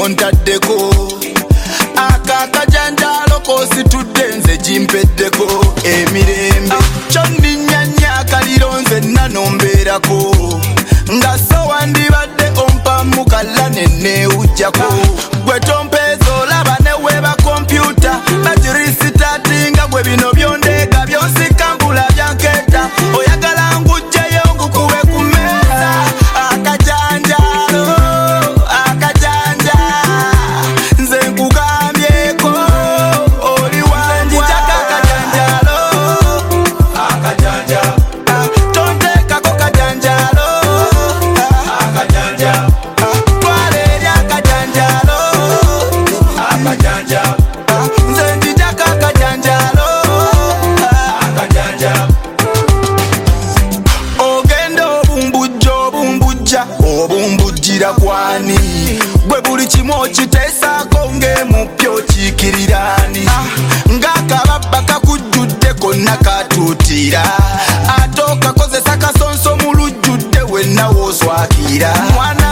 montaddeko akakajanjalo kositudde nze jimpeddeko emirembe kyonninyanya kalironze nanombeerako nga sowa ndibadde ompamu kala nenewujjako gwe tompeeza olaba neweeba kompyuta bagirisitatinga gwe bino byondeega byonsikambula byankeeta oyagala ngujjeyo ngukube ku mmeeza akajanjalo akajanja nze nkugambyeko oli wange akajanjalo akajanja tonteekako kajanjalo akajanja twaleeri akajanjalo akajanja nze njijako akajanjalo akajanja ogenda obumbujjira kwani gwe buli kimu okiteesaako ng'emupya okiikiriraani ng'akababba kakujjudde konna katuutira ate okakozesa kasonso mu lujjudde wenna wooswakira.